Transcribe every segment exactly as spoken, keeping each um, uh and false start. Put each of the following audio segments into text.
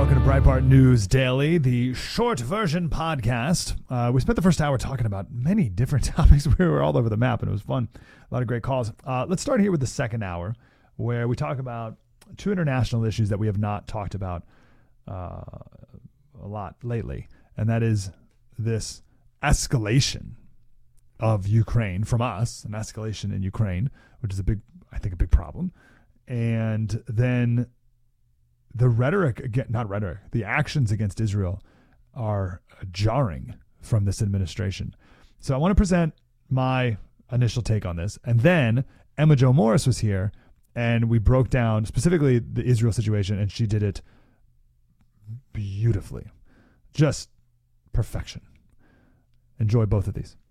welcome to Breitbart News Daily, the short version podcast. Uh, we spent the first hour talking about many different topics. We were all over the map, and it was fun. A lot of great calls. Uh, let's start here with the second hour, where we talk about two international issues that we have not talked about uh, a lot lately, and that is this escalation of Ukraine from us, an escalation in Ukraine, which is a big, I think, a big problem, and then the rhetoric, again, not rhetoric, the actions against Israel are jarring from this administration. So I want to present my initial take on this. And then Emma Jo Morris was here, and we broke down specifically the Israel situation, and she did it beautifully. Just perfection. Enjoy both of these.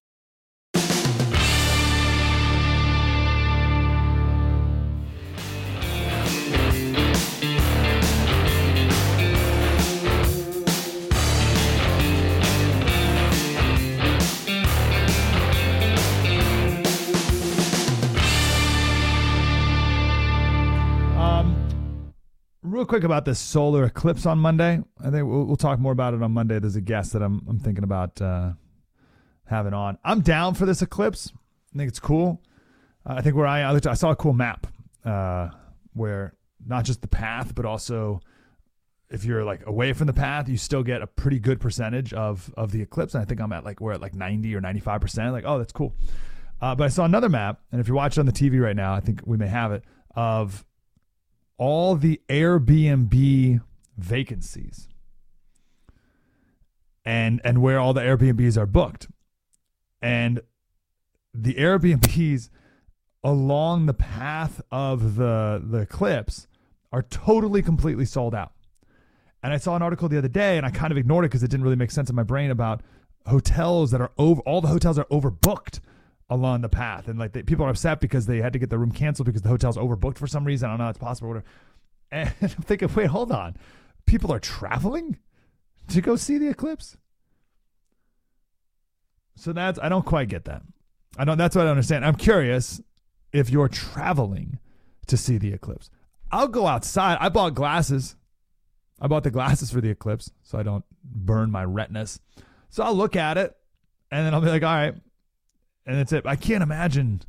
Real quick about this solar eclipse on Monday. I think we'll, we'll talk more about it on Monday. There's a guest that I'm I'm thinking about uh, having on. I'm down for this eclipse. I think it's cool. Uh, I think where I I saw a cool map uh, where not just the path, but also if you're like away from the path, you still get a pretty good percentage of of the eclipse. And I think I'm at like we're at like ninety or ninety-five percent. Like, oh, that's cool. Uh, but I saw another map, and if you're watching on the T V right now, I think we may have it, of all the Airbnb vacancies and and where all the Airbnbs are booked. And the Airbnbs along the path of the, the eclipse are totally, completely sold out. And I saw an article the other day, and I kind of ignored it because it didn't really make sense in my brain, about hotels that are over, all the hotels are overbooked along the path, and like they, people are upset because they had to get the room canceled because the hotel's overbooked for some reason. I don't know, it's possible. Whatever. And I'm thinking, wait, hold on. People are traveling to go see the eclipse. So that's, I don't quite get that. I don't. That's what I don't understand. I'm curious if you're traveling to see the eclipse. I'll go outside. I bought glasses. I bought the glasses for the eclipse so I don't burn my retinas. So I'll look at it, and then I'll be like, all right. And that's it. I can't imagine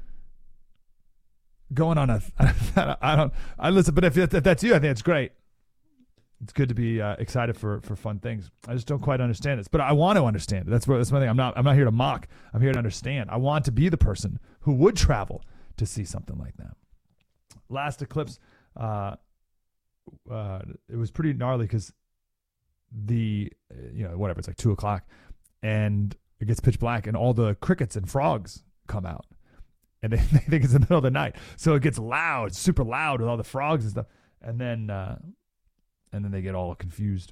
going on a, I don't, I listen, but if, if that's you, I think it's great. It's good to be uh, excited for, for fun things. I just don't quite understand this, but I want to understand it. That's what, that's my thing. I'm not, I'm not here to mock. I'm here to understand. I want to be the person who would travel to see something like that. Last eclipse, uh, uh, it was pretty gnarly because the, you know, whatever, it's like two o'clock and it gets pitch black, and all the crickets and frogs come out, and they, they think it's the middle of the night. So it gets loud, super loud with all the frogs and stuff, and then uh, and then they get all confused.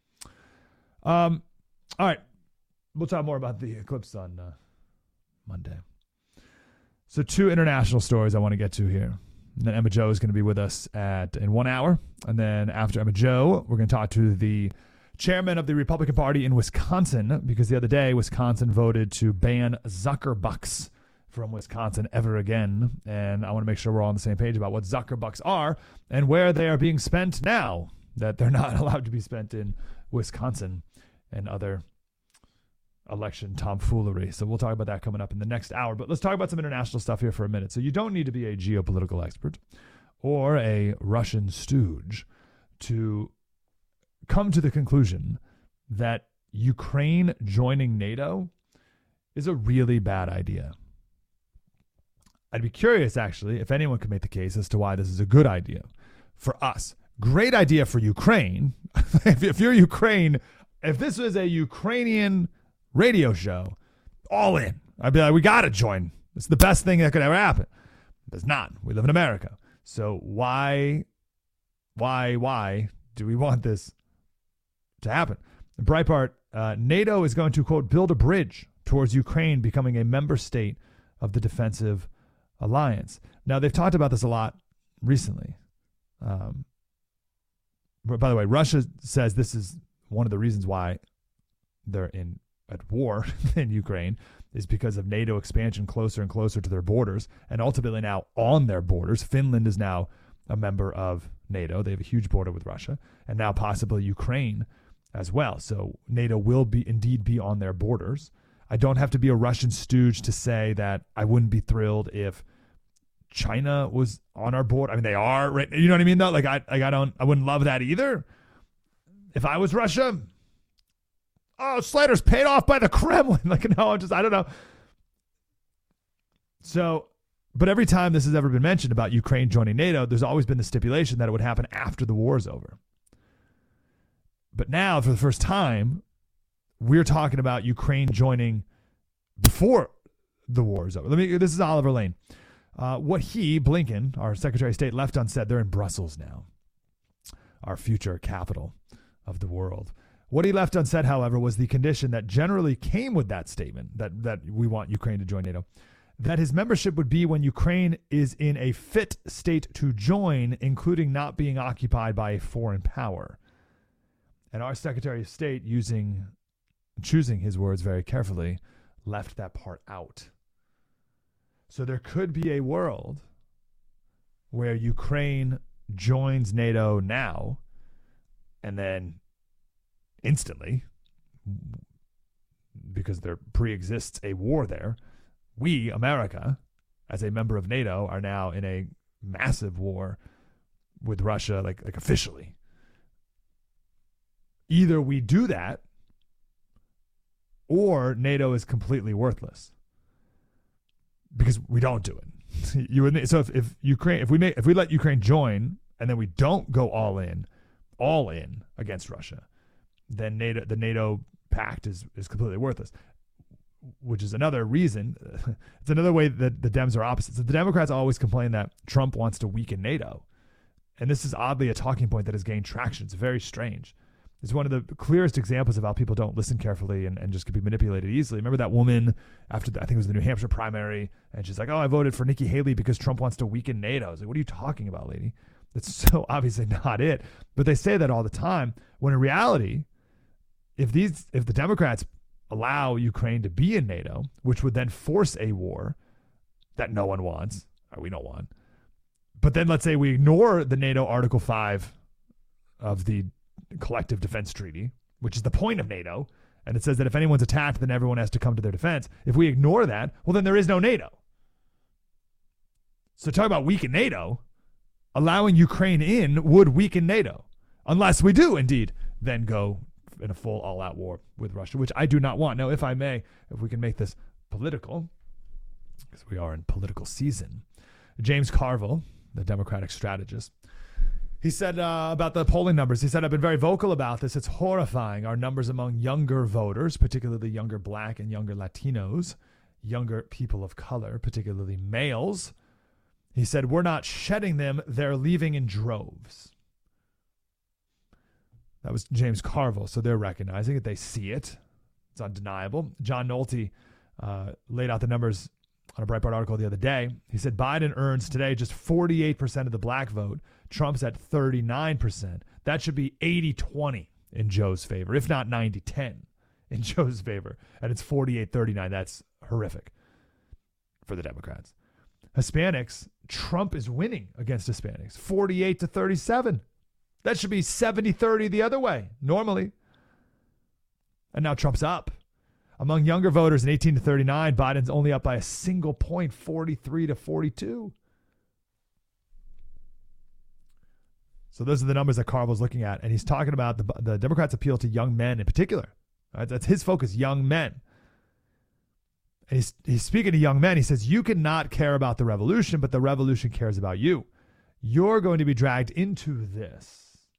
Um, all right, we'll talk more about the eclipse on uh, Monday. So two international stories I want to get to here. And then Emma Jo is going to be with us at in one hour, and then after Emma Jo, we're going to talk to the chairman of the Republican Party in Wisconsin, because the other day Wisconsin voted to ban Zuckerbucks from Wisconsin ever again. And I want to make sure we're all on the same page about what Zuckerbucks are and where they are being spent now that they're not allowed to be spent in Wisconsin and other election tomfoolery. So we'll talk about that coming up in the next hour. But let's talk about some international stuff here for a minute. So you don't need to be a geopolitical expert or a Russian stooge to come to the conclusion that Ukraine joining NATO is a really bad idea. I'd be curious, actually, if anyone could make the case as to why this is a good idea for us. Great idea for Ukraine. if, if you're Ukraine, if this was a Ukrainian radio show, all in. I'd be like, we got to join. It's the best thing that could ever happen. It's not. We live in America. So why, why, why do we want this to happen? Breitbart, uh, NATO is going to, quote, build a bridge towards Ukraine becoming a member state of the defensive alliance. Now, they've talked about this a lot recently. Um, but by the way, Russia says this is one of the reasons why they're in at war in Ukraine is because of NATO expansion closer and closer to their borders, and ultimately now on their borders. Finland is now a member of NATO. They have a huge border with Russia, and now possibly Ukraine as well. So NATO will be indeed be on their borders. I don't have to be a Russian stooge to say that I wouldn't be thrilled if China was on our border. I mean, they are, right? You know what I mean, though? Like, I, like, I don't, I wouldn't love that either. If I was Russia, oh, Slater's paid off by the Kremlin. Like, no, I'm just, I don't know. So, but every time this has ever been mentioned about Ukraine joining NATO, there's always been the stipulation that it would happen after the war is over. But now, for the first time, we're talking about Ukraine joining before the war is over. Let me. This is Oliver Lane. Uh, what he, Blinken, our Secretary of State, left unsaid. They're in Brussels now, our future capital of the world. What he left unsaid, however, was the condition that generally came with that statement that that we want Ukraine to join NATO. That his membership would be when Ukraine is in a fit state to join, including not being occupied by a foreign power. And our Secretary of State, using, choosing his words very carefully, left that part out. So there could be a world where Ukraine joins NATO now, and then instantly, because there pre-exists a war there, we, America, as a member of NATO, are now in a massive war with Russia, like like officially. Either we do that, or NATO is completely worthless because we don't do it. You would, so if, if Ukraine, if we make, if we let Ukraine join, and then we don't go all in, all in against Russia, then NATO, the NATO pact is is completely worthless. Which is another reason. It's another way that the Dems are opposites. So the Democrats always complain that Trump wants to weaken NATO. And this is oddly a talking point that has gained traction. It's very strange. It's one of the clearest examples of how people don't listen carefully and, and just can be manipulated easily. Remember that woman after, the, I think it was the New Hampshire primary, and she's like, oh, I voted for Nikki Haley because Trump wants to weaken NATO. I was like, what are you talking about, lady? That's so obviously not it. But they say that all the time, when in reality, if these, if the Democrats allow Ukraine to be in NATO, which would then force a war that no one wants, or we don't want. But then let's say we ignore the NATO Article five of the Collective Defense Treaty, which is the point of NATO, and it says that if anyone's attacked, then everyone has to come to their defense. If we ignore that, well, then there is no NATO. So talk about weaken NATO, allowing Ukraine in would weaken NATO, unless we do indeed then go in a full all-out war with Russia, which I do not want. Now, if I may, if we can make this political, because we are in political season, James Carville, the Democratic strategist, he said uh, about the polling numbers, he said, I've been very vocal about this. It's horrifying. Our numbers among younger voters, particularly younger Black and younger Latinos, younger people of color, particularly males. He said, we're not shedding them. They're leaving in droves. That was James Carville, so they're recognizing it. They see it. It's undeniable. John Nolte uh, laid out the numbers on a Breitbart article the other day. He said Biden earns today just forty-eight percent of the black vote. Trump's at thirty-nine percent. That should be eighty twenty in Joe's favor, if not ninety ten in Joe's favor. And it's forty-eight thirty-nine. That's horrific for the Democrats. Hispanics, Trump is winning against Hispanics, forty-eight to thirty-seven. That should be seventy thirty the other way, normally. And now Trump's up. Among younger voters in eighteen to thirty-nine, Biden's only up by a single point, forty-three to forty-two. So those are the numbers that Carville's looking at. And he's talking about the, the Democrats' appeal to young men in particular. Right? That's his focus, young men. And he's, he's speaking to young men. He says, you cannot care about the revolution, but the revolution cares about you. You're going to be dragged into this.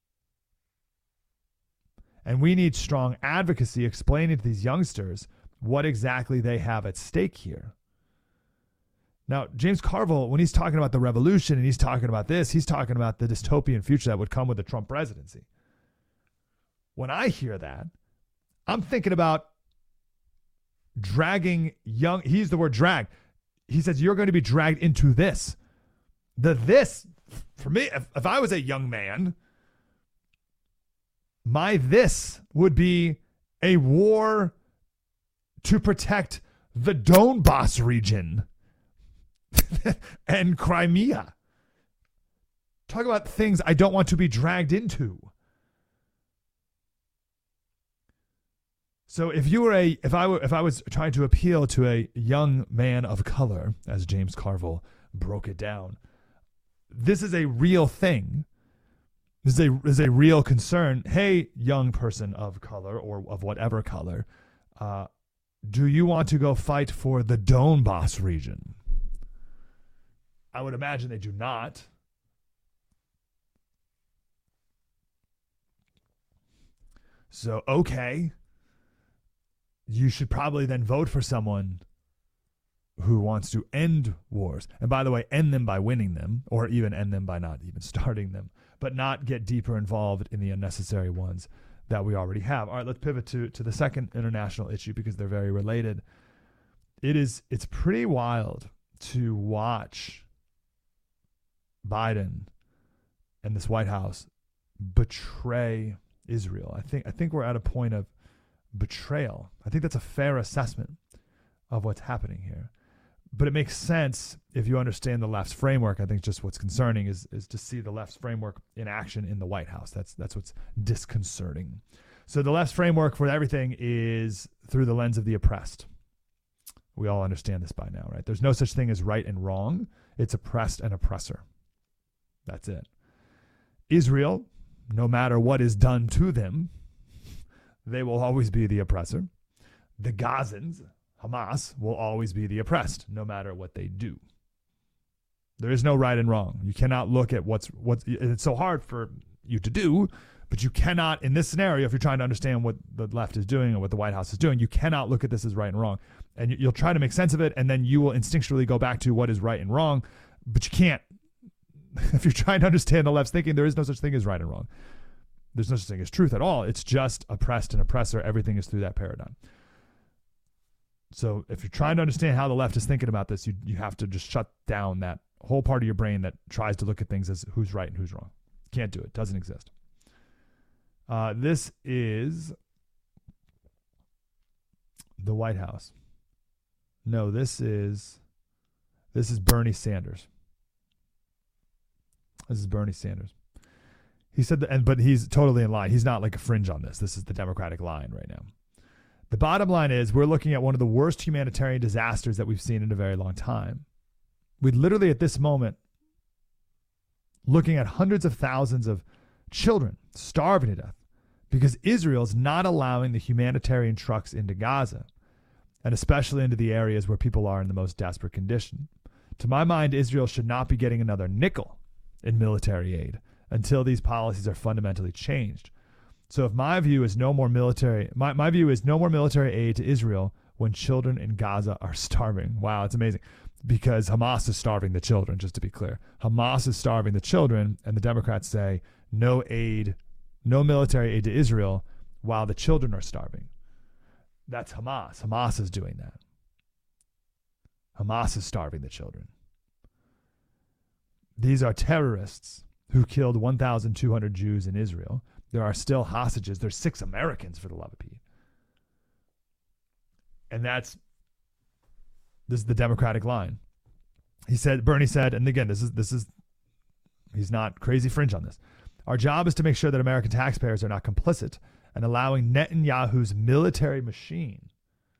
And we need strong advocacy explaining to these youngsters what exactly they have at stake here. Now, James Carville, when he's talking about the revolution and he's talking about this, he's talking about the dystopian future that would come with the Trump presidency. When I hear that, I'm thinking about dragging young, he used the word drag. He says, you're going to be dragged into this. The this, for me, if, if I was a young man, my this would be a war to protect the Donbass region and Crimea. Talk about things I don't want to be dragged into. So if you were a, if I were, if I was trying to appeal to a young man of color, as James Carville broke it down, this is a real thing. This is a, this is a real concern. Hey, young person of color or of whatever color, uh, do you want to go fight for the Donbass region? I would imagine they do not. So, okay. You should probably then vote for someone who wants to end wars. And by the way, end them by winning them, or even end them by not even starting them, but not get deeper involved in the unnecessary ones that we already have. All right, let's pivot to, to the second international issue because they're very related. It is, it's pretty wild to watch Biden and this White House betray Israel. I think I think we're at a point of betrayal. I think that's a fair assessment of what's happening here. But it makes sense if you understand the left's framework. I think just what's concerning is is to see the left's framework in action in the White House. That's that's what's disconcerting. So the left's framework for everything is through the lens of the oppressed. We all understand this by now, right? There's no such thing as right and wrong. It's oppressed and oppressor. That's it. Israel, no matter what is done to them, they will always be the oppressor. The Gazans, Hamas, will always be the oppressed, no matter what they do. There is no right and wrong. You cannot look at what's what's. It's so hard for you to do, but you cannot, in this scenario, if you're trying to understand what the left is doing or what the White House is doing, you cannot look at this as right and wrong. And you'll try to make sense of it, and then you will instinctually go back to what is right and wrong, but you can't. If you're trying to understand the left's thinking, there is no such thing as right and wrong. There's no such thing as truth at all. It's just oppressed and oppressor. Everything is through that paradigm. So if you're trying to understand how the left is thinking about this, you you have to just shut down that whole part of your brain that tries to look at things as who's right and who's wrong. Can't do it. Doesn't exist. Uh, this is the White House. No, this is this is Bernie Sanders. This is Bernie Sanders. He said that, and but he's totally in line. He's not like a fringe on this. This is the Democratic line right now. The bottom line is we're looking at one of the worst humanitarian disasters that we've seen in a very long time. We literally at this moment looking at hundreds of thousands of children starving to death because Israel's not allowing the humanitarian trucks into Gaza, and especially into the areas where people are in the most desperate condition. To my mind, Israel should not be getting another nickel in military aid until these policies are fundamentally changed. So if my view is no more military, my, my view is no more military aid to Israel when children in Gaza are starving. Wow, it's amazing. Because Hamas is starving the children, just to be clear. Hamas is starving the children, and the Democrats say no aid, no military aid to Israel while the children are starving. That's Hamas. Hamas is doing that. Hamas is starving the children. These are terrorists who killed one thousand two hundred Jews in Israel. There are still hostages. There's six Americans, for the love of Pete. And that's, this is the Democratic line. He said, Bernie said, and again, this is, this is, he's not crazy fringe on this. Our job is to make sure that American taxpayers are not complicit and allowing Netanyahu's military machine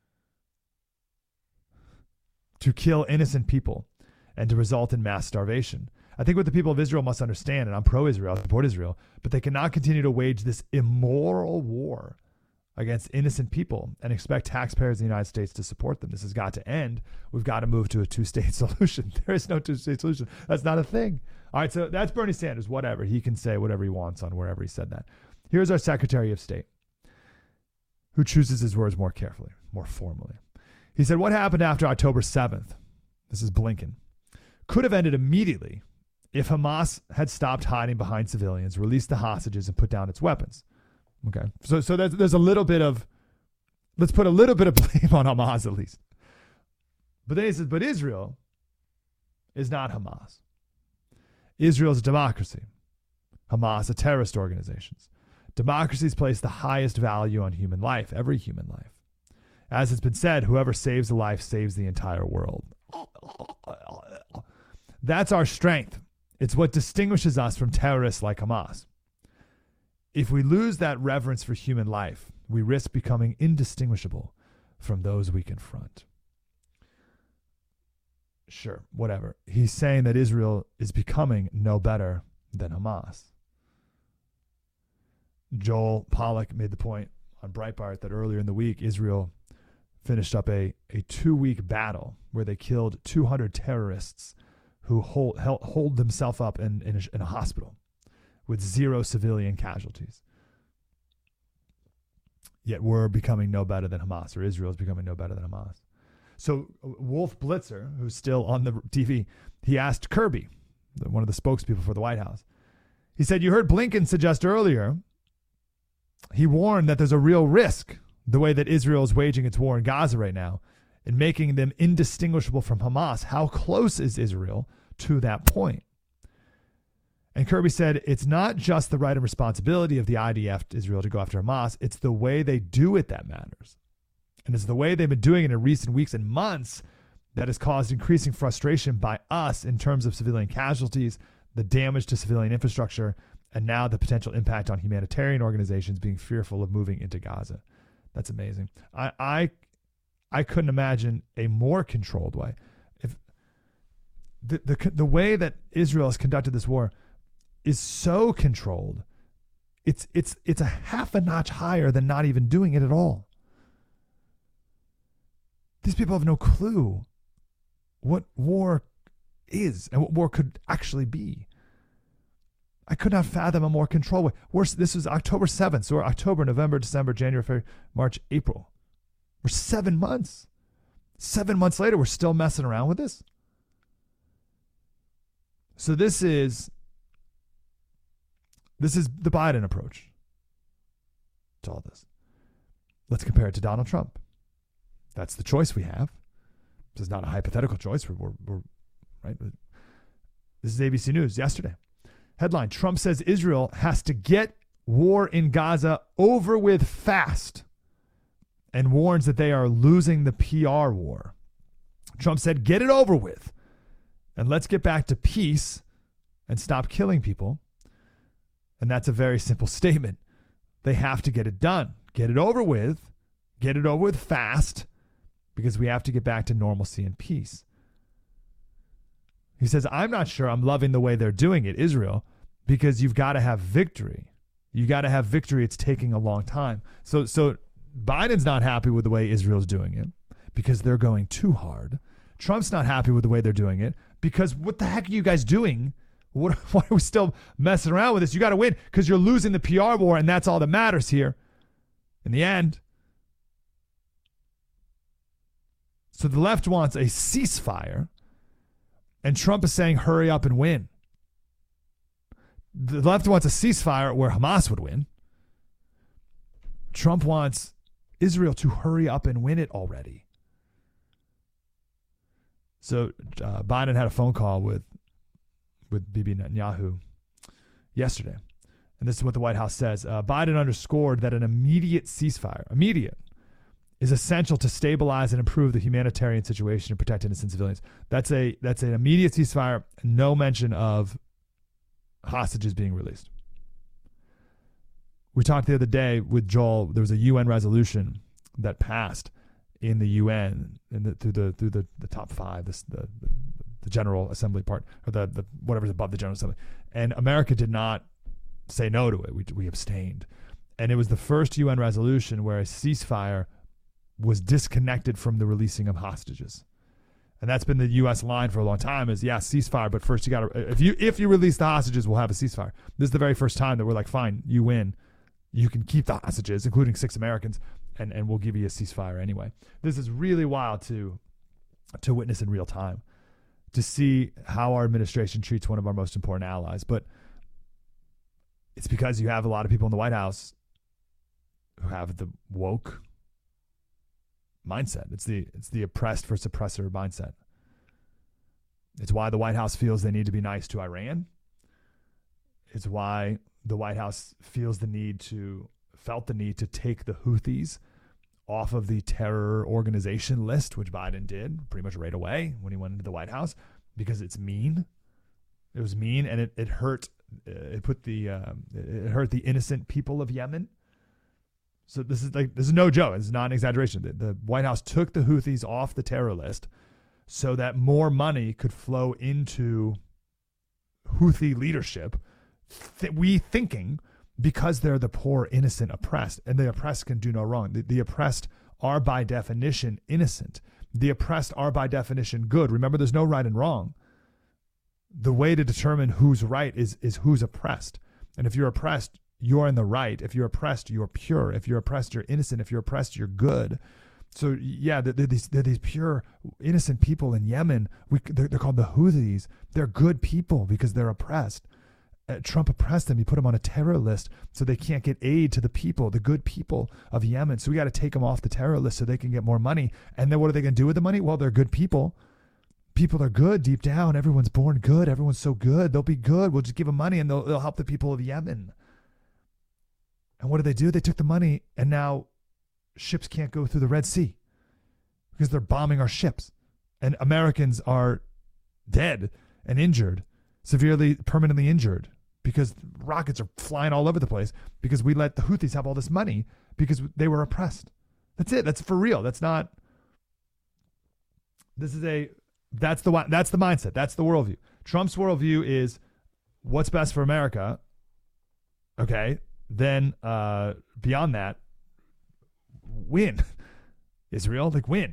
to kill innocent people and to result in mass starvation. I think what the people of Israel must understand, and I'm pro-Israel, I support Israel, but they cannot continue to wage this immoral war against innocent people and expect taxpayers in the United States to support them. This has got to end. We've got to move to a two-state solution. There is no two-state solution. That's not a thing. All right, so that's Bernie Sanders, whatever. He can say whatever he wants on wherever he said that. Here's our Secretary of State, who chooses his words more carefully, more formally. He said, what happened after October seventh? This is Blinken. Could have ended immediately if Hamas had stopped hiding behind civilians, released the hostages, and put down its weapons. Okay, so so there's, there's a little bit of, let's put a little bit of blame on Hamas at least. But then he says, but Israel is not Hamas. Israel is a democracy. Hamas, a terrorist organization. Democracies place the highest value on human life, every human life. As it's been said, whoever saves a life saves the entire world. That's our strength It's what distinguishes us from terrorists like Hamas. If we lose that reverence for human life, we risk becoming indistinguishable from those we confront. Sure, whatever. He's saying that Israel is becoming no better than Hamas. Joel Pollack made the point on Breitbart that earlier in the week, Israel finished up a, a two-week battle where they killed two hundred terrorists who hold, hold, hold themselves up in, in, a, in a hospital with zero civilian casualties. Yet we're becoming no better than Hamas, or Israel is becoming no better than Hamas. So Wolf Blitzer, who's still on the T V, he asked Kirby, one of the spokespeople for the White House, he said, you heard Blinken suggest earlier, he warned that there's a real risk, the way that Israel is waging its war in Gaza right now, in making them indistinguishable from Hamas. How close is Israel to that point? And Kirby said, it's not just the right and responsibility of the I D F, Israel, to go after Hamas. It's the way they do it that matters. And it's the way they've been doing it in recent weeks and months that has caused increasing frustration by us in terms of civilian casualties, the damage to civilian infrastructure, and now the potential impact on humanitarian organizations being fearful of moving into Gaza. That's amazing. I I, I couldn't imagine a more controlled way. If the, the the way that Israel has conducted this war is so controlled, it's it's it's a half a notch higher than not even doing it at all. These people have no clue what war is and what war could actually be. I could not fathom a more controlled way. Worse, this was October seventh, so we're October, November, December, January, February, March, April. We're seven months. Seven months later, we're still messing around with this. So this is this is the Biden approach to all this. Let's compare it to Donald Trump. That's the choice we have. This is not a hypothetical choice. We're, we're, we're right. This is A B C News yesterday. Headline: Trump says Israel has to get war in Gaza over with fast, and warns that they are losing the P R war. Trump said, "Get it over with, and let's get back to peace and stop killing people." And that's a very simple statement. They have to get it done. Get it over with. Get it over with fast, because we have to get back to normalcy and peace. He says, I'm not sure I'm loving the way they're doing it, Israel, because you've got to have victory. You got to have victory. It's taking a long time. So, so Biden's not happy with the way Israel's doing it because they're going too hard. Trump's not happy with the way they're doing it because what the heck are you guys doing? What, why are we still messing around with this? You got to win because you're losing the P R war, and that's all that matters here in the end. So the left wants a ceasefire, and Trump is saying, hurry up and win. The left wants a ceasefire where Hamas would win. Trump wants Israel to hurry up and win it already. So uh, Biden had a phone call with, with Bibi Netanyahu yesterday. And this is what the White House says. Uh, Biden underscored that an immediate ceasefire, immediate, is essential to stabilize and improve the humanitarian situation and protect innocent civilians. That's a that's an immediate ceasefire, no mention of hostages being released. We talked the other day with Joel. There was a U N resolution that passed in the U N and the, through the through the, the top five, this the, the the General Assembly part, or the, the whatever's above the General Assembly, and America did not say no to it. We we abstained, and it was the first U N resolution where a ceasefire was disconnected from the releasing of hostages. And that's been the U S line for a long time is, yeah, ceasefire, but first you got to, if you if you release the hostages, we'll have a ceasefire. This is the very first time that we're like, fine, you win. You can keep the hostages, including six Americans, and, and we'll give you a ceasefire anyway. This is really wild to, to witness in real time, to see how our administration treats one of our most important allies. But it's because you have a lot of people in the White House who have the woke mindset. It's the it's the oppressed for suppressor mindset. It's why the White House feels they need to be nice to Iran. It's why the White House feels the need to felt the need to take the Houthis off of the terror organization list, which Biden did pretty much right away when he went into the White House, because it's mean. It was mean, and it, it hurt. It put the um, it hurt the innocent people of Yemen. So this is like this is no joke. This is not an exaggeration. The, the White House took the Houthis off the terror list so that more money could flow into Houthi leadership. Th- we thinking because they're the poor, innocent, oppressed, and the oppressed can do no wrong. The, the oppressed are by definition innocent. The oppressed are by definition good. Remember, there's no right and wrong. The way to determine who's right is is who's oppressed. And if you're oppressed, you're in the right. If you're oppressed, you're pure. If you're oppressed, you're innocent. If you're oppressed, you're good. So yeah, they're, they're these they're these pure, innocent people in Yemen. We they're, they're called the Houthis. They're good people because they're oppressed. Uh, Trump oppressed them. He put them on a terror list so they can't get aid to the people, the good people of Yemen. So we got to take them off the terror list so they can get more money. And then what are they going to do with the money? Well, they're good people. People are good deep down. Everyone's born good. Everyone's so good. They'll be good. We'll just give them money and they'll, they'll help the people of Yemen. And what did they do? They took the money and now ships can't go through the Red Sea because they're bombing our ships. And Americans are dead and injured, severely, permanently injured because rockets are flying all over the place because we let the Houthis have all this money because they were oppressed. That's it. That's for real. That's not, this is a, That's the that's the mindset. That's the worldview. Trump's worldview is what's best for America. Okay, then uh, beyond that, win. Israel, like win.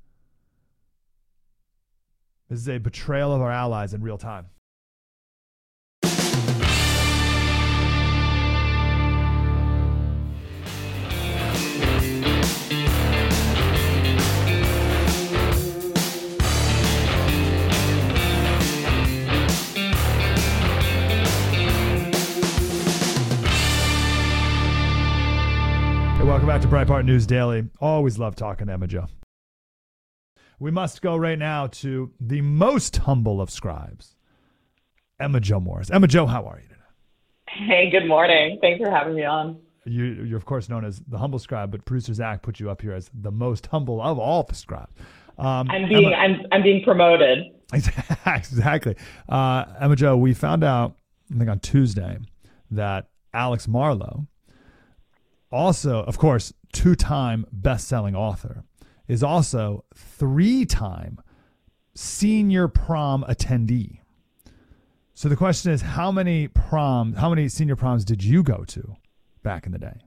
This is a betrayal of our allies in real time. Welcome back to Breitbart News Daily. Always love talking to Emma Jo. We must go right now to the most humble of scribes, Emma Jo Morris. Emma Jo, how are you today? Hey, good morning. Thanks for having me on. You, you're, of course, known as the humble scribe, but producer Zach put you up here as the most humble of all the scribes. Um, I'm being Emma, I'm I'm being promoted. Exactly. Uh, Emma Jo, we found out, I think on Tuesday, that Alex Marlow, also, of course, two-time best-selling author, is also three-time senior prom attendee. So the question is, how many prom, how many senior proms did you go to back in the day?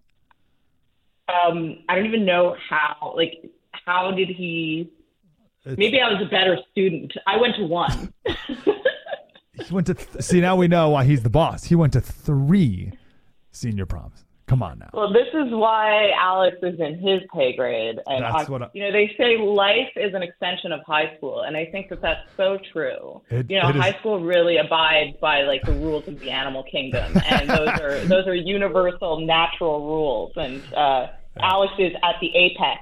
Um, I don't even know how. Like, how did he? It's, maybe I was a better student. I went to one. He went to th- see. Now we know why he's the boss. He went to three senior proms. Come on now. Well, this is why Alex is in his pay grade. And that's I, what I, you know, they say life is an extension of high school, and I think that that's so true. It, you know, high is, school really abides by like the rules of the animal kingdom, and those are those are universal, natural rules. And uh, Alex is at the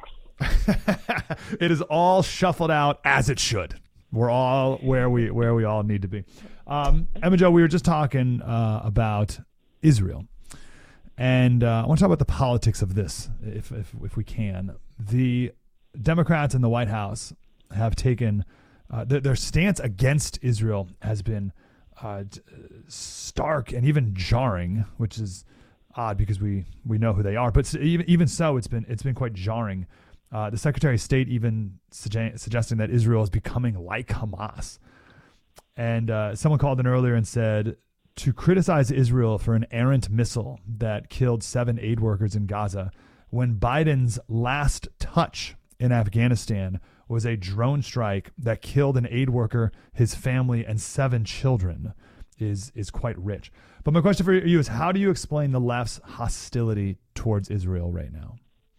apex. It is all shuffled out as it should. We're all where we where we all need to be. Um, Emma Jo, we were just talking uh, about Israel. And uh, I want to talk about the politics of this, if, if if we can. The Democrats in the White House have taken uh, their, their stance against Israel has been uh, stark and even jarring, which is odd because we, we know who they are. But even even so, it's been it's been quite jarring. Uh, the Secretary of State even suge- suggesting that Israel is becoming like Hamas. And uh, someone called in earlier and said, to criticize Israel for an errant missile that killed seven aid workers in Gaza when Biden's last touch in Afghanistan was a drone strike that killed an aid worker, his family, and seven children is is quite rich. But my question for you is, how do you explain the left's hostility towards Israel right now?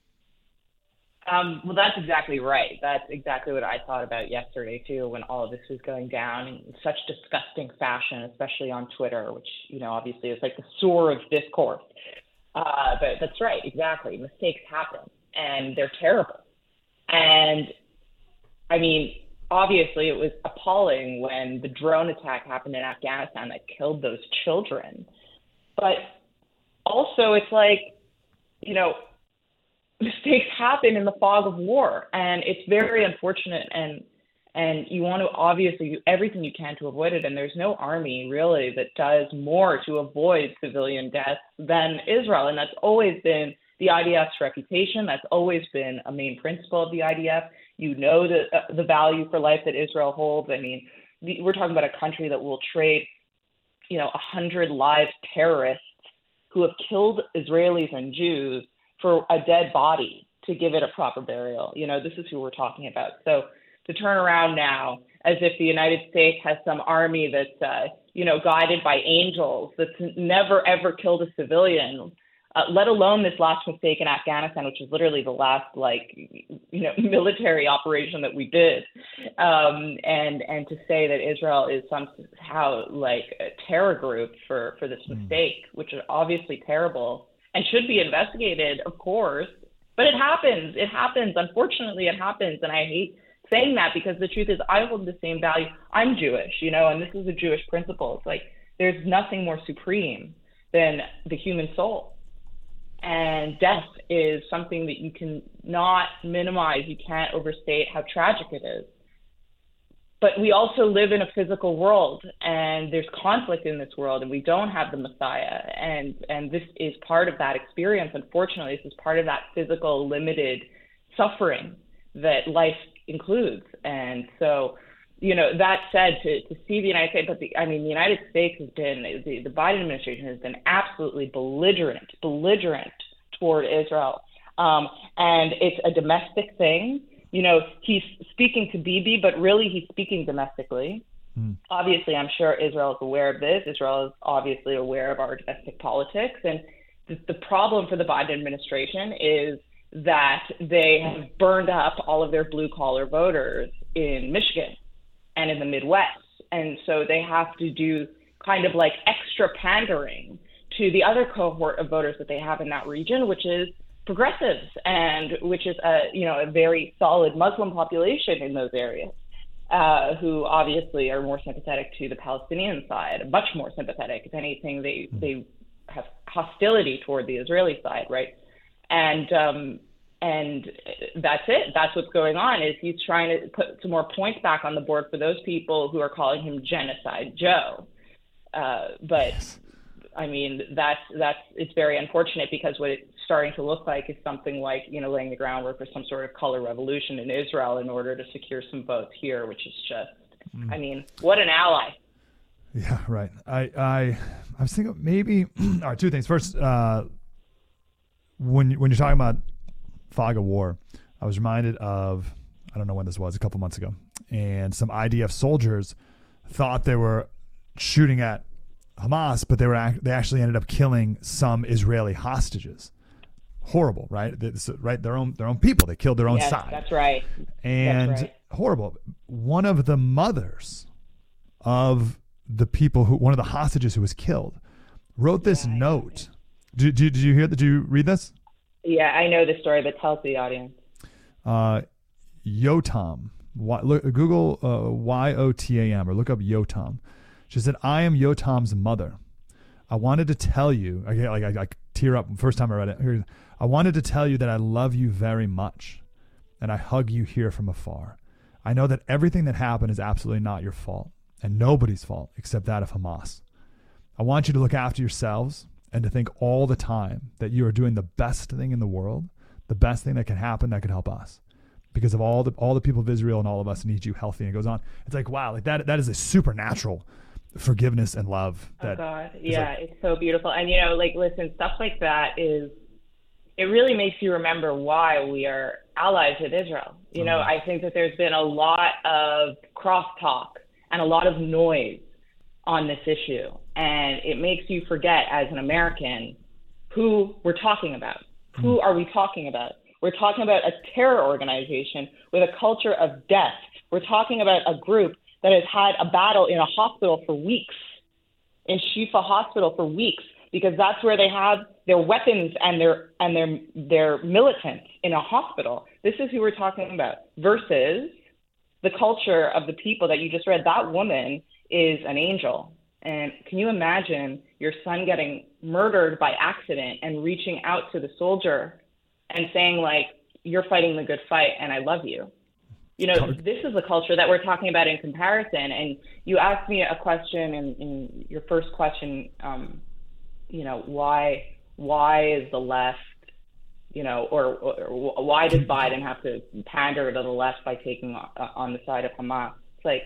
Um, well, that's exactly right. That's exactly what I thought about yesterday, too, when all of this was going down in such disgusting fashion, especially on Twitter, which, you know, obviously is like the source of discourse. Uh, but that's right. Exactly. Mistakes happen and they're terrible. And I mean, obviously it was appalling when the drone attack happened in Afghanistan that killed those children. But also it's like, you know, mistakes happen in the fog of war, and it's very unfortunate. And And you want to obviously do everything you can to avoid it. And there's no army really that does more to avoid civilian deaths than Israel. And that's always been the I D F's reputation. That's always been a main principle of the I D F. You know the, uh, the value for life that Israel holds. I mean, the, we're talking about a country that will trade, you know, a hundred live terrorists who have killed Israelis and Jews for a dead body to give it a proper burial. You know, this is who we're talking about. So to turn around now as if the United States has some army that's, uh, you know, guided by angels, that's never, ever killed a civilian, uh, let alone this last mistake in Afghanistan, which is literally the last, like, you know, military operation that we did. Um, and and to say that Israel is somehow like a terror group for, for this mistake, which is obviously terrible and should be investigated, of course. But it happens. It happens. Unfortunately, it happens. And I hate saying that because the truth is I hold the same value. I'm Jewish, you know, and this is a Jewish principle. It's like there's nothing more supreme than the human soul. And death is something that you can not minimize. You can't overstate how tragic it is. But we also live in a physical world, and there's conflict in this world, and we don't have the Messiah. And, and this is part of that experience. Unfortunately, this is part of that physical, limited suffering that life includes. And so, you know, that said, to, to see the United States, but the, I mean, the United States has been, the, the Biden administration has been absolutely belligerent, belligerent toward Israel. Um, and it's a domestic thing. You know, he's speaking to Bibi, but really he's speaking domestically. Mm. Obviously, I'm sure Israel is aware of this. Israel is obviously aware of our domestic politics. And the, the problem for the Biden administration is that they have burned up all of their blue-collar voters in Michigan and in the Midwest. And so they have to do kind of like extra pandering to the other cohort of voters that they have in that region, which is progressives, and which is a, you know, a very solid Muslim population in those areas, uh, who obviously are more sympathetic to the Palestinian side, much more sympathetic. If anything, they, they have hostility toward the Israeli side, right? And um, and that's it. That's what's going on. Is he's trying to put some more points back on the board for those people who are calling him Genocide Joe. Uh, but Yes. I mean, that's that's it's very unfortunate because what it's starting to look like is something like, you know, laying the groundwork for some sort of color revolution in Israel in order to secure some votes here, which is just, mm. I mean, what an ally. Yeah, right. I I I was thinking maybe all right, two things. First, uh, when when you're talking about fog of war, I was reminded of, I don't know when this was, a couple months ago, and some I D F soldiers thought they were shooting at Hamas, but they were they actually ended up killing some Israeli hostages. Horrible, right? It's, right, their own their own people. They killed their own yes, side. That's right. And that's right. Horrible. One of the mothers of the people who, one of the hostages who was killed, wrote this yeah, note. Did, did, did you hear? Did you read this? Yeah, I know the story, but tell the audience. Uh, Yotam. Y, look, Google uh, Y O T A M or look up Yotam. She said, "I am Yotam's mother. I wanted to tell you." I, like I, I tear up first time I read it. Here, I wanted to tell you that I love you very much, and I hug you here from afar. I know that everything that happened is absolutely not your fault, and nobody's fault except that of Hamas. I want you to look after yourselves and to think all the time that you are doing the best thing in the world, the best thing that can happen that could help us. Because of all the all the people of Israel and all of us need you healthy. And it goes on. It's like, wow, like that that is a supernatural forgiveness and love. That oh God, yeah, like, it's so beautiful. And you know, like, listen, stuff like that is, it really makes you remember why we are allies with Israel. You know, I think that there's been a lot of crosstalk and a lot of noise on this issue, and it makes you forget as an American who we're talking about. Mm. Who are we talking about? We're talking about a terror organization with a culture of death. We're talking about a group that has had a battle in a hospital for weeks, in Shifa Hospital for weeks, because that's where they have their weapons and their and their their militants, in a hospital. This is who we're talking about, versus the culture of the people that you just read. That woman is an angel. And can you imagine your son getting murdered by accident and reaching out to the soldier and saying, like, you're fighting the good fight and I love you? You know, this is the culture that we're talking about in comparison. And you asked me a question in, in your first question, um, you know, why why is the left, you know, or, or why does Biden have to pander to the left by taking on, on the side of Hamas? It's like,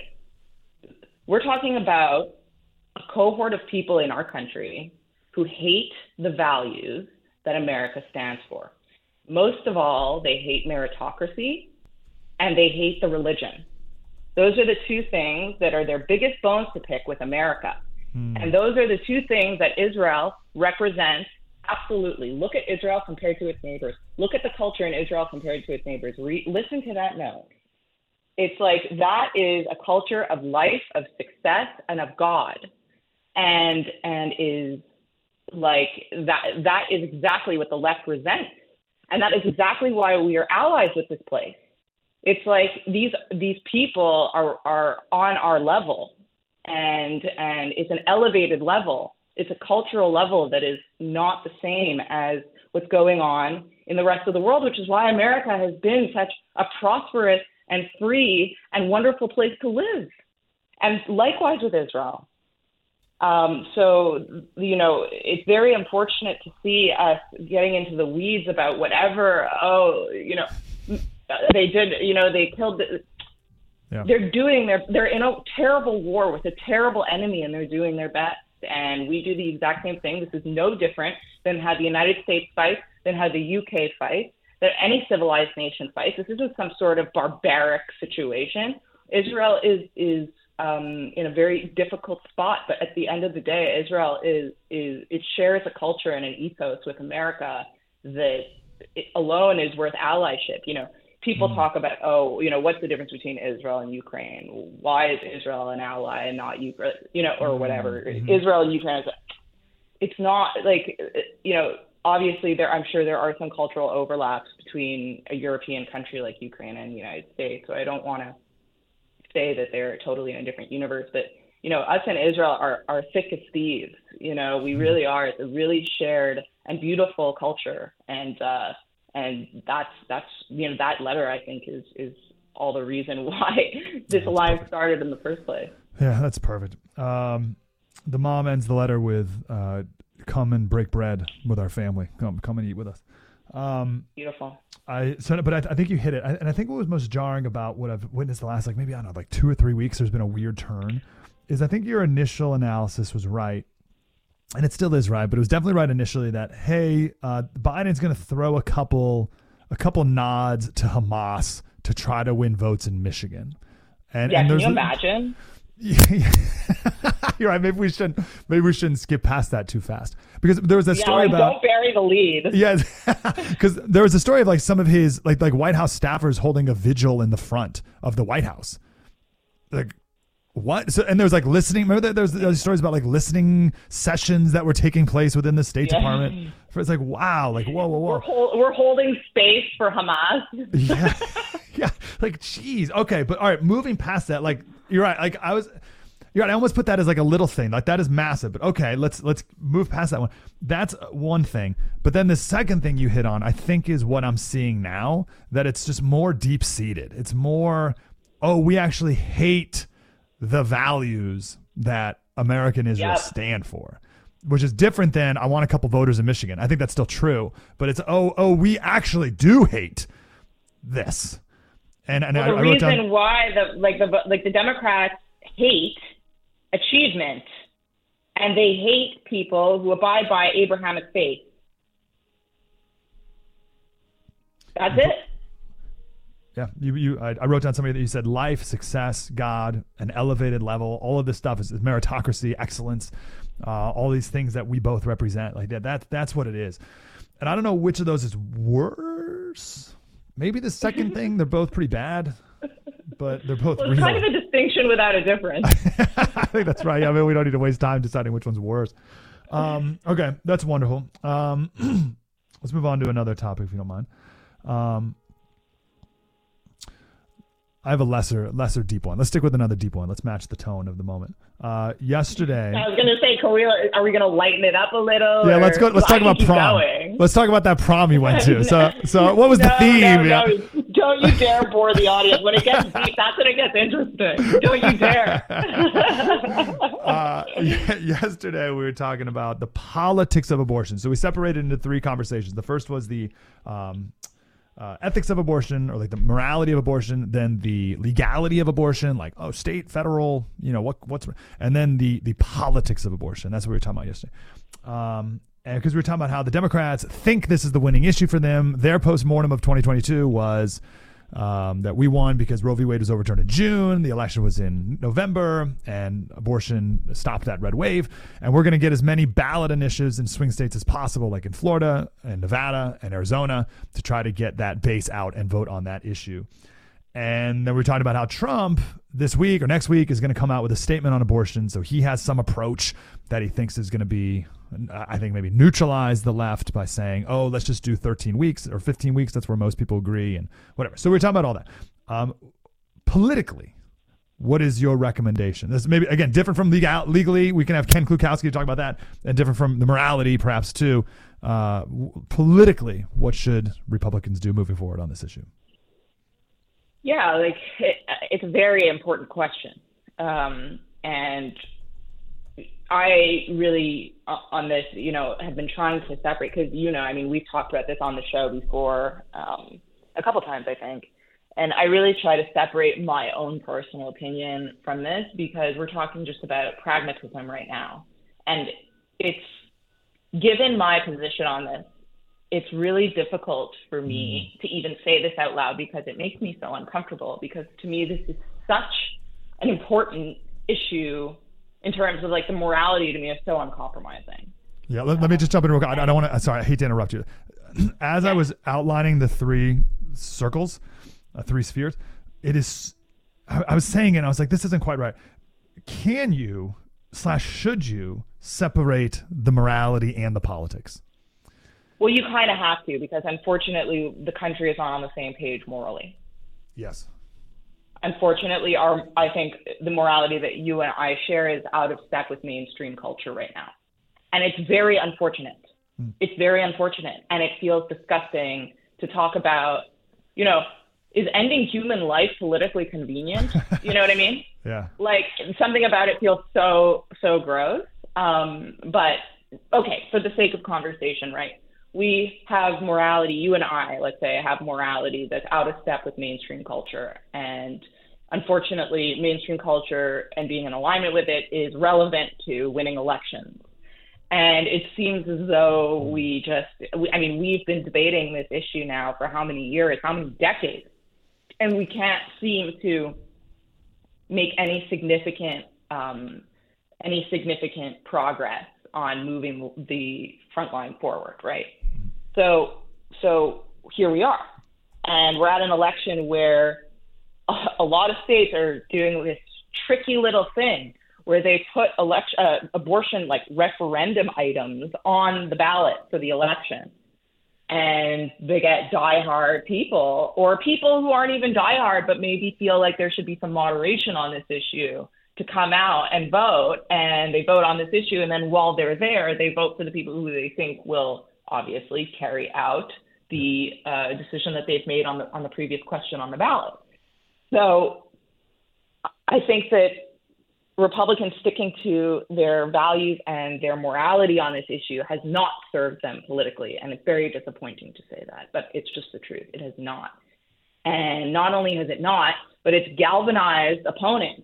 we're talking about a cohort of people in our country who hate the values that America stands for. Most of all, they hate meritocracy and they hate the religion. Those are the two things that are their biggest bones to pick with America. Hmm. And those are the two things that Israel represents. Absolutely. Look at Israel compared to its neighbors. Look at the culture in Israel compared to its neighbors. Re- listen to that note. It's like that is a culture of life, of success, and of God. And and is like that that is exactly what the left resents. And that is exactly why we are allies with this place. It's like these these people are are on our level, and and it's an elevated level. It's a cultural level that is not the same as what's going on in the rest of the world, which is why America has been such a prosperous and free and wonderful place to live. And likewise with Israel. Um, so, you know, it's very unfortunate to see us getting into the weeds about whatever, oh, you know, they did, you know, they killed, the, yeah. they're doing their, they're in a terrible war with a terrible enemy and they're doing their best. And we do the exact same thing. This is no different than how the United States fights, than how the U K fights, that any civilized nation fights. This isn't some sort of barbaric situation. Israel is, is, Um, in a very difficult spot, but at the end of the day, Israel is is it shares a culture and an ethos with America that it alone is worth allyship. You know, people mm. talk about, oh, you know, what's the difference between Israel and Ukraine? Why is Israel an ally and not Ukraine? You know, or whatever. Mm-hmm. Israel and Ukraine. Is, it's not like, you know, obviously there. I'm sure there are some cultural overlaps between a European country like Ukraine and the United States. So I don't want to say that they're totally in a different universe, but you know, us and Israel are, are thick as thieves. You know, we really are. It's a really shared and beautiful culture, and uh, and that's that's you know that letter I think is is all the reason why this yeah, alliance perfect. started in the first place. Yeah, that's perfect. Um, the mom ends the letter with, uh, "Come and break bread with our family. Come, come and eat with us." Um, Beautiful. I so, but I, I think you hit it, I, and I think what was most jarring about what I've witnessed the last, like maybe I don't know, like two or three weeks, there's been a weird turn. Is I think your initial analysis was right, and it still is right, but it was definitely right initially that hey, uh, Biden's going to throw a couple, a couple nods to Hamas to try to win votes in Michigan. And yeah, and can you imagine? Yeah, you're right. Maybe we shouldn't. Maybe we shouldn't skip past that too fast because there was a yeah, story like, about. Don't bury the lead. Yes, because there was a story of like some of his like like White House staffers holding a vigil in the front of the White House. Like what? So and there was like listening. Remember that there was those stories about like listening sessions that were taking place within the State yeah. Department. It's like wow, like whoa, whoa, whoa. We're, hold, we're holding space for Hamas. yeah, yeah. Like geez, okay, but all right. Moving past that, like. You're right. Like I was, you're right. I almost put that as like a little thing. Like that is massive. But okay, let's let's move past that one. That's one thing. But then the second thing you hit on, I think, is what I'm seeing now. That it's just more deep seated. It's more, oh, we actually hate the values that American Israel yep. stand for, which is different than I want a couple voters in Michigan. I think that's still true. But it's oh oh we actually do hate this. And, and well, I, the I reason down, why the like the like the Democrats hate achievement, and they hate people who abide by Abrahamic faith. That's it. Yeah, you you I, I wrote down something that you said: life, success, God, an elevated level. All of this stuff is, is meritocracy, excellence, uh, all these things that we both represent. Like that, that that's what it is. And I don't know which of those is worse. Maybe the second thing, they're both pretty bad, but they're both well, it's real. kind of a distinction without a difference. I think that's right. I mean, we don't need to waste time deciding which one's worse. Um, okay, that's wonderful. Um, let's move on to another topic, if you don't mind. Um, I have a lesser, lesser deep one. Let's stick with another deep one. Let's match the tone of the moment. Uh, yesterday, I was going to say, can we, are we going to lighten it up a little? Yeah, let's go. Let's talk about prom. Going. Let's talk about that prom you went to. So, so what was no, the theme? No, yeah. no. Don't you dare bore the audience. When it gets deep, that's when it gets interesting. Don't you dare. uh, yesterday, we were talking about the politics of abortion. So we separated into three conversations. The first was the um, uh, ethics of abortion, or like the morality of abortion, then the legality of abortion, like, oh, state, federal, you know, what, what's, and then the, the politics of abortion. That's what we were talking about yesterday. Um, And because we were talking about how the Democrats think this is the winning issue for them. Their postmortem of twenty twenty-two was um, that we won because Roe v. Wade was overturned in June. The election was in November, and abortion stopped that red wave. And we're going to get as many ballot initiatives in swing states as possible, like in Florida and Nevada and Arizona, to try to get that base out and vote on that issue. And then we're talking about how Trump this week or next week is going to come out with a statement on abortion. So he has some approach that he thinks is going to be, I think, maybe neutralize the left by saying, oh, let's just do thirteen weeks or fifteen weeks. That's where most people agree, and whatever. So we're talking about all that. Um, politically, what is your recommendation? This is maybe, again, different from legal, legally. We can have Ken Klukowski talk about that, and different from the morality, perhaps, too. Uh, politically, what should Republicans do moving forward on this issue? Yeah, like it, it's a very important question. Um, and I really, uh, on this, you know, have been trying to separate, because, you know, I mean, we've talked about this on the show before um, a couple times, I think. And I really try to separate my own personal opinion from this, because we're talking just about pragmatism right now. And it's, given my position on this, it's really difficult for me to even say this out loud, because it makes me so uncomfortable, because to me, this is such an important issue in terms of like the morality to me is so uncompromising. Yeah. Let, let me just jump in real quick. I, I don't want to, sorry, I hate to interrupt you. As I was outlining the three circles, uh, three spheres, it is, I, I was saying it, and I was like, this isn't quite right. Can you slash should you separate the morality and the politics? Well, you kind of have to, because unfortunately, the country is not on the same page morally. Yes. Unfortunately, our I think the morality that you and I share is out of step with mainstream culture right now. And it's very unfortunate. Mm. It's very unfortunate. And it feels disgusting to talk about, you know, is ending human life politically convenient? You know what I mean? Yeah. Like, something about it feels so, so gross. Um, but, okay, for the sake of conversation, right? We have morality, you and I, let's say, have morality that's out of step with mainstream culture. And unfortunately, mainstream culture and being in alignment with it is relevant to winning elections. And it seems as though we just, we, I mean, we've been debating this issue now for how many years, how many decades, and we can't seem to make any significant, um, any significant progress on moving the front line forward, right? So, so here we are, and we're at an election where a, a lot of states are doing this tricky little thing where they put election, uh, abortion, like referendum items on the ballot for the election, and they get diehard people, or people who aren't even diehard but maybe feel like there should be some moderation on this issue, to come out and vote, and they vote on this issue, and then while they're there, they vote for the people who they think will obviously carry out the uh, decision that they've made on the on the previous question on the ballot. So I think that Republicans sticking to their values and their morality on this issue has not served them politically, and it's very disappointing to say that, but it's just the truth. It has not. And not only has it not, but it's galvanized opponents.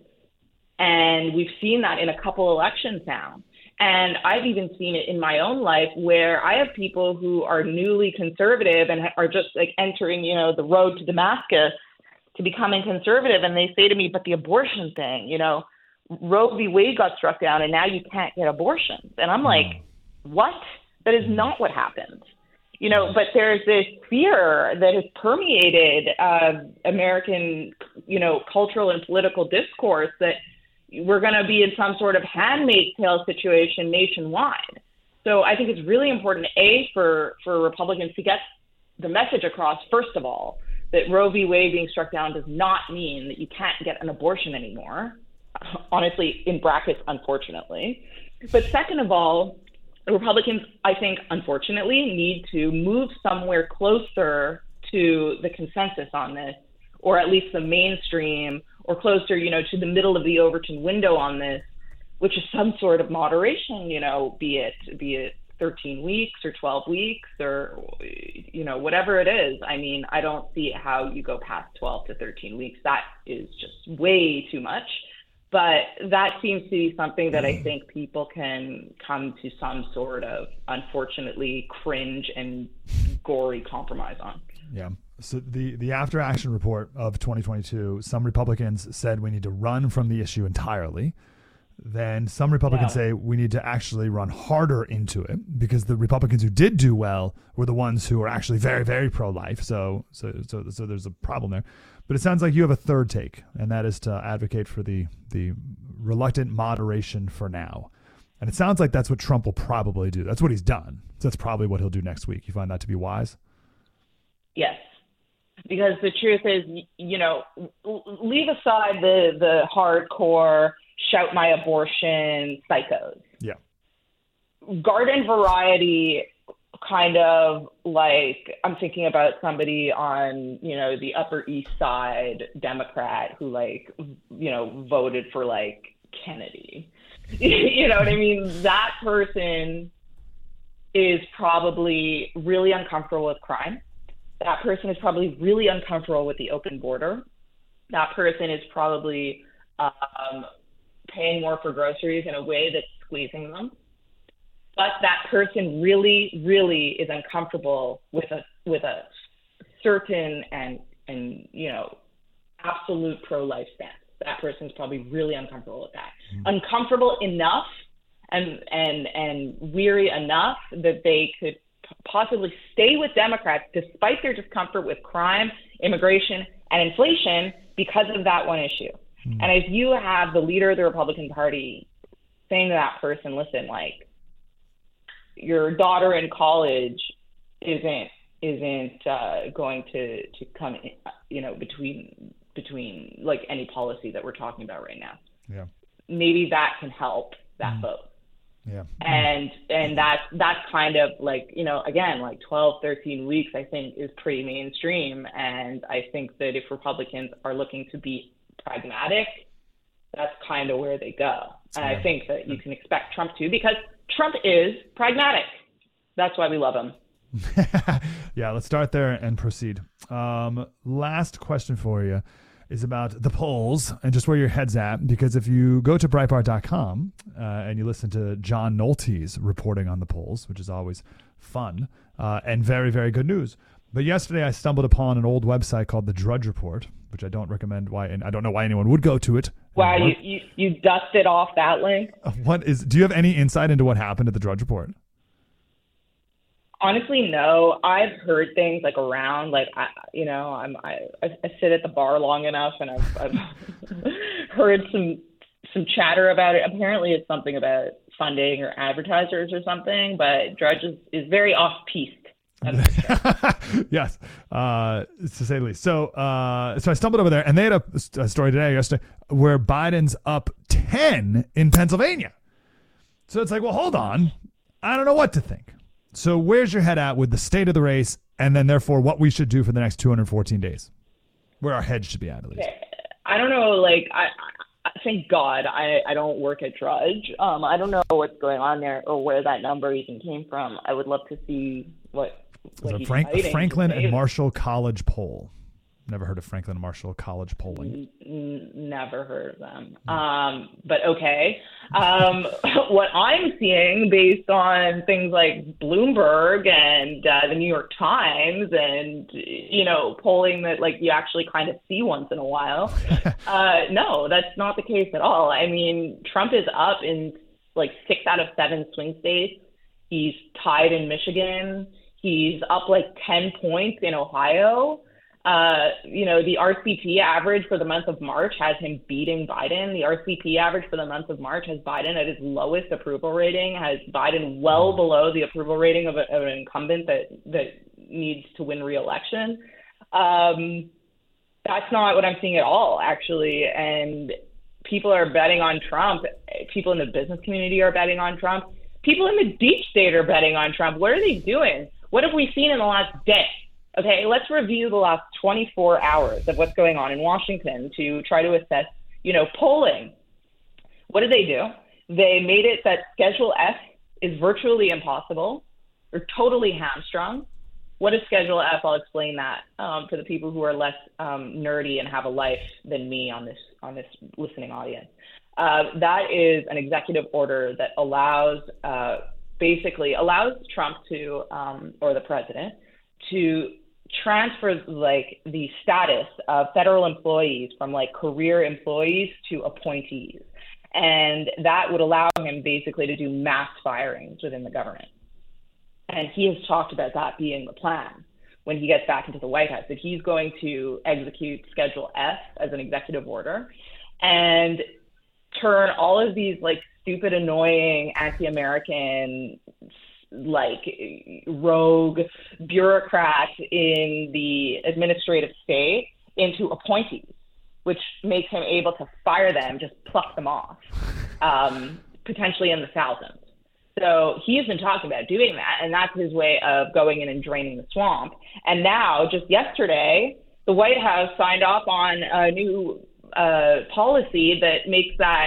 And we've seen that in a couple elections now. And I've even seen it in my own life, where I have people who are newly conservative and are just like entering, you know, the road to Damascus to becoming conservative. And they say to me, but the abortion thing, you know, Roe v. Wade got struck down and now you can't get abortions. And I'm like, what? That is not what happened. You know, but there's this fear that has permeated uh, American, you know, cultural and political discourse that we're going to be in some sort of Handmaid's Tale situation nationwide. So I think it's really important, A, for, for Republicans to get the message across, first of all, that Roe v. Wade being struck down does not mean that you can't get an abortion anymore. Honestly, in brackets, unfortunately. But second of all, Republicans, I think, unfortunately, need to move somewhere closer to the consensus on this, or at least the mainstream, or closer, you know, to the middle of the Overton window on this, which is some sort of moderation, you know, be it be it thirteen weeks or twelve weeks or, you know, whatever it is. I mean, I don't see how you go past twelve to thirteen weeks. That is just way too much. But that seems to be something that I think people can come to some sort of, unfortunately, cringe and gory compromise on. Yeah. So the, the after action report of twenty twenty-two, some Republicans said we need to run from the issue entirely. Then some Republicans yeah. say we need to actually run harder into it, because the Republicans who did do well were the ones who are actually very, very pro-life. So, so, so, so there's a problem there. But it sounds like you have a third take, and that is to advocate for the the reluctant moderation for now. And it sounds like that's what Trump will probably do. That's what he's done. So that's probably what he'll do next week. You find that to be wise? Yes. Because the truth is, you know, leave aside the, the hardcore shout my abortion psychos. Yeah. Garden variety, kind of like, I'm thinking about somebody on, you know, the Upper East Side Democrat who, like, you know, voted for, like, Kennedy. You know what I mean? That person is probably really uncomfortable with crime. That person is probably really uncomfortable with the open border. That person is probably um, paying more for groceries in a way that's squeezing them. But that person really, really is uncomfortable with a with a certain and and you know absolute pro-life stance. That person's probably really uncomfortable with that. Mm-hmm. Uncomfortable enough and and and weary enough that they could possibly stay with Democrats despite their discomfort with crime, immigration, and inflation because of that one issue. Mm-hmm. And if you have the leader of the Republican Party saying to that person, listen, like, your daughter in college isn't isn't uh, going to, to come, in, you know, between between like any policy that we're talking about right now. Yeah. Maybe that can help that mm. vote. Yeah. And and that's that's kind of like, you know, again, like twelve, thirteen weeks, I think is pretty mainstream. And I think that if Republicans are looking to be pragmatic, that's kind of where they go. And yeah. I think that you can expect Trump to, because Trump is pragmatic. That's why we love him. Yeah, let's start there and proceed. Um, last question for you is about the polls and just where your head's at, because if you go to Breitbart dot com uh, and you listen to John Nolte's reporting on the polls, which is always fun uh, and very, very good news. But yesterday I stumbled upon an old website called The Drudge Report, which I don't recommend why, and I don't know why anyone would go to it. Wow, you, you, you dusted off that link? What is, do you have any insight into what happened at The Drudge Report? Honestly, no. I've heard things like around, like, I, you know, I'm, I, I sit at the bar long enough and I've, I've heard some, some chatter about it. Apparently it's something about funding or advertisers or something, but Drudge is, is very off-piste. Yes, uh, to say the least. So, uh, so I stumbled over there, and they had a, a story today, yesterday, where Biden's up ten in Pennsylvania. So it's like, well, hold on, I don't know what to think. So, where's your head at with the state of the race, and then therefore what we should do for the next two hundred fourteen days, where our heads should be at, at least? I don't know. Like, I, I thank God I, I don't work at Drudge. Um, I don't know what's going on there or where that number even came from. I would love to see what. It was a Frank, Franklin and Marshall College poll. Never heard of Franklin and Marshall College polling. N- never heard of them. Um, but okay. Um, what I'm seeing based on things like Bloomberg and uh, the New York Times and, you know, polling that like you actually kind of see once in a while. uh, no, that's not the case at all. I mean, Trump is up in like six out of seven swing states. He's tied in Michigan. He's up like ten points in Ohio. Uh, you know, the R C P average for the month of March has him beating Biden. The R C P average for the month of March has Biden at his lowest approval rating, has Biden well below the approval rating of, a, of an incumbent that, that needs to win re-election. Um, that's not what I'm seeing at all, actually. And people are betting on Trump. People in the business community are betting on Trump. People in the deep state are betting on Trump. What are they doing? What have we seen in the last day? Okay, let's review the last twenty-four hours of what's going on in Washington to try to assess, you know, polling. What did they do? They made it that Schedule F is virtually impossible. They're totally hamstrung. What is Schedule F? I'll explain that um, for the people who are less um, nerdy and have a life than me on this on this listening audience. Uh, that is an executive order that allows, uh, basically allows Trump to, um, or the president, to transfer like the status of federal employees from like career employees to appointees. And that would allow him basically to do mass firings within the government. And he has talked about that being the plan when he gets back into the White House, that he's going to execute Schedule F as an executive order and turn all of these like stupid, annoying, anti-American, like rogue bureaucrats in the administrative state into appointees, which makes him able to fire them, just pluck them off, um, potentially in the thousands. So he's been talking about doing that, and that's his way of going in and draining the swamp. And now, just yesterday, the White House signed off on a new uh, policy that makes that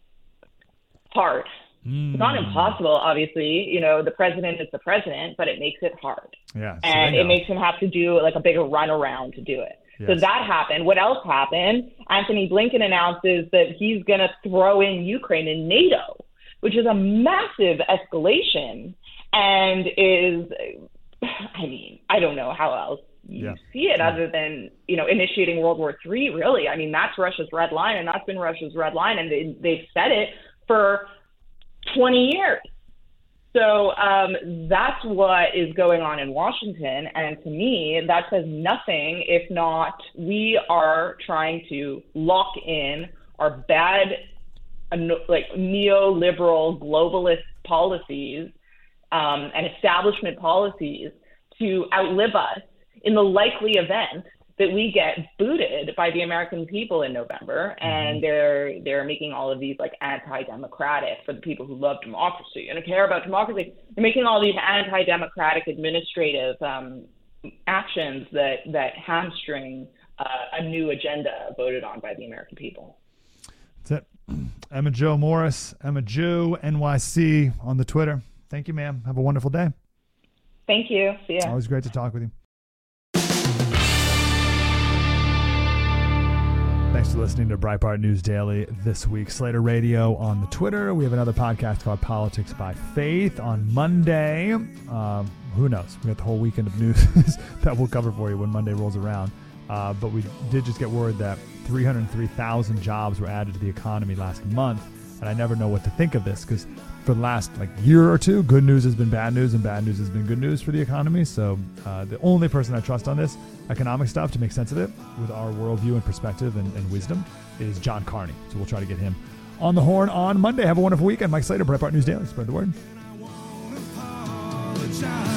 hard. Mm. It's not impossible, obviously. You know, the president is the president, but it makes it hard. Yeah, so and it makes him have to do like a bigger runaround to do it. Yes. So that happened. What else happened? Anthony Blinken announces that he's going to throw in Ukraine in NATO, which is a massive escalation and is, I mean, I don't know how else you yeah. see it yeah. other than, you know, initiating World War Three, really. I mean, that's Russia's red line, and that's been Russia's red line, and they, they've said it for twenty years. So um, that's what is going on in Washington. And to me, that says nothing if not we are trying to lock in our bad, like neoliberal globalist policies um, and establishment policies to outlive us in the likely event that we get booted by the American people in November, and they're they're making all of these like anti-democratic, for the people who love democracy and care about democracy, they're making all these anti-democratic administrative um, actions that that hamstring uh, a new agenda voted on by the American people. That's it. Emma Jo Morris, Emma Jo N Y C on the Twitter. Thank you, ma'am. Have a wonderful day. Thank you. See ya. Always great to talk with you. Thanks for listening to Breitbart News Daily this week. Slater Radio on the Twitter. We have another podcast called Politics by Faith on Monday. Um, who knows? We got the whole weekend of news that we'll cover for you when Monday rolls around. Uh, but we did just get word that three hundred three thousand jobs were added to the economy last month. And I never know what to think of this because for the last like year or two, good news has been bad news and bad news has been good news for the economy. So uh, the only person I trust on this economic stuff to make sense of it with our worldview and perspective and, and wisdom is John Carney. So we'll try to get him on the horn on Monday. Have a wonderful weekend. Mike Slater, Breitbart News Daily. Spread the word.